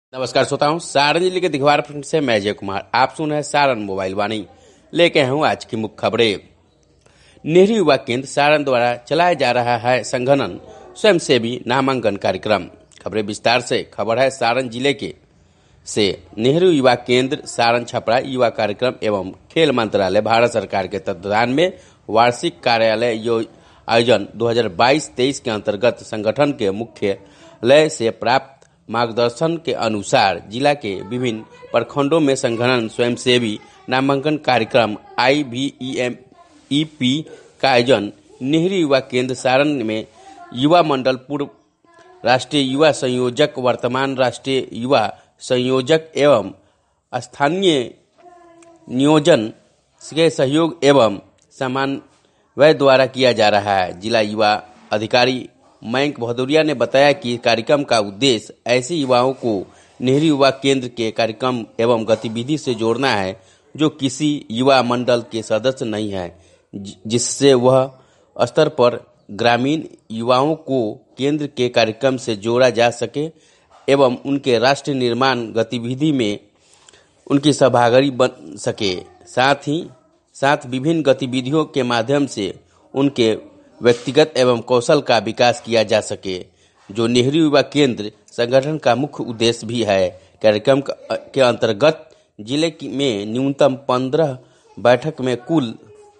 नमस्कार श्रोताओं, सारण जिले के दिघवार प्रखंड से मैं जय कुमार आप सुन रहे हैं सारण मोबाइल वाणी। लेके हूँ आज की मुख्य खबरें। नेहरू युवा केंद्र सारण द्वारा चलाया जा रहा है संगठन स्वयंसेवी नामांकन कार्यक्रम। खबरें विस्तार से। खबर है सारण जिले के से नेहरू युवा केंद्र सारण छपरा युवा कार्यक्रम एवं खेल मंत्रालय भारत सरकार के तत्वाधान में वार्षिक कार्यालय आयोजन 2022-23 के अंतर्गत संगठन के मुख्यालय से प्राप्त मार्गदर्शन के अनुसार जिला के विभिन्न प्रखंडों में संगठन स्वयंसेवी नामांकन कार्यक्रम IVEMEP का आयोजन नेहरू युवा केंद्र सारण में युवा मंडल पूर्व राष्ट्रीय युवा संयोजक, वर्तमान राष्ट्रीय युवा संयोजक एवं स्थानीय नियोजन के सहयोग एवं समन्वय द्वारा किया जा रहा है। जिला युवा अधिकारी मयंक भदौरिया ने बताया कि कार्यक्रम का उद्देश्य ऐसे युवाओं को नेहरू युवा केंद्र के कार्यक्रम एवं गतिविधि से जोड़ना है जो किसी युवा मंडल के सदस्य नहीं है, जिससे वह स्तर पर ग्रामीण युवाओं को केंद्र के कार्यक्रम से जोड़ा जा सके एवं उनके राष्ट्र निर्माण गतिविधि में उनकी सहभागी बन सके। साथ विभिन्न गतिविधियों के माध्यम से उनके व्यक्तिगत एवं कौशल का विकास किया जा सके, जो नेहरू युवा केंद्र संगठन का मुख्य उद्देश्य भी है। कार्यक्रम के अंतर्गत जिले में न्यूनतम 15 बैठक में कुल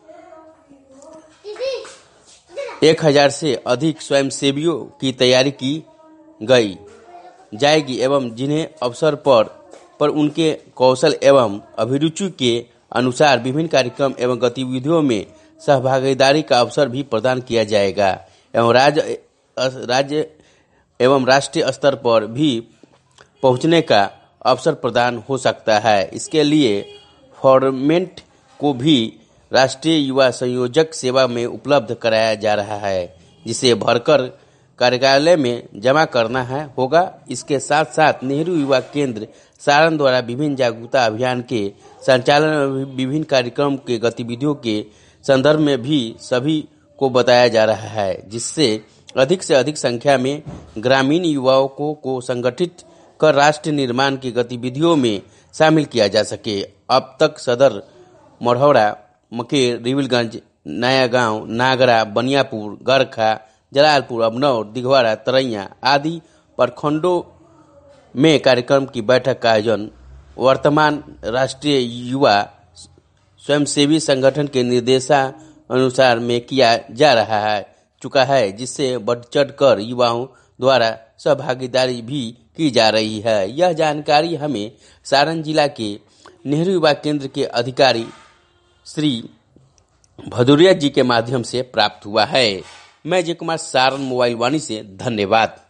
1000 से अधिक स्वयंसेवियों की तैयारी की जाएगी एवं जिन्हें अवसर पर उनके कौशल एवं अभिरुचि के अनुसार विभिन्न कार्यक्रम एवं गतिविधियों में सहभागीदारी का अवसर भी प्रदान किया जाएगा एवं राज्य एवं राष्ट्रीय स्तर पर भी पहुंचने का अवसर प्रदान हो सकता है। इसके लिए फॉर्मेट को भी राष्ट्रीय युवा संयोजक सेवा में उपलब्ध कराया जा रहा है, जिसे भरकर कार्यालय में जमा करना होगा। इसके साथ साथ नेहरू युवा केंद्र सारण द्वारा विभिन्न जागरूकता अभियान के संचालन में विभिन्न कार्यक्रम के गतिविधियों के संदर्भ में भी सभी को बताया जा रहा है, जिससे अधिक से अधिक संख्या में ग्रामीण युवाओं को संगठित कर राष्ट्र निर्माण की गतिविधियों में शामिल किया जा सके। अब तक सदर, मढ़ौरा, मकेर, रिविलगंज, नया गांव, नागरा, बनियापुर, गरखा, जलालपुर, अबनौर, दिघवारा, तरैया आदि प्रखंडों में कार्यक्रम की बैठक का आयोजन वर्तमान राष्ट्रीय युवा स्वयंसेवी संगठन के निर्देशानुसार में किया जा रहा चुका है, जिससे बढ़ चढ़ कर युवाओं द्वारा सहभागीदारी भी की जा रही है। यह जानकारी हमें सारण जिला के नेहरू युवा केंद्र के अधिकारी श्री भदौरिया जी के माध्यम से प्राप्त हुआ है। मैं जय कुमार, सारण मोबाइल वाणी से धन्यवाद।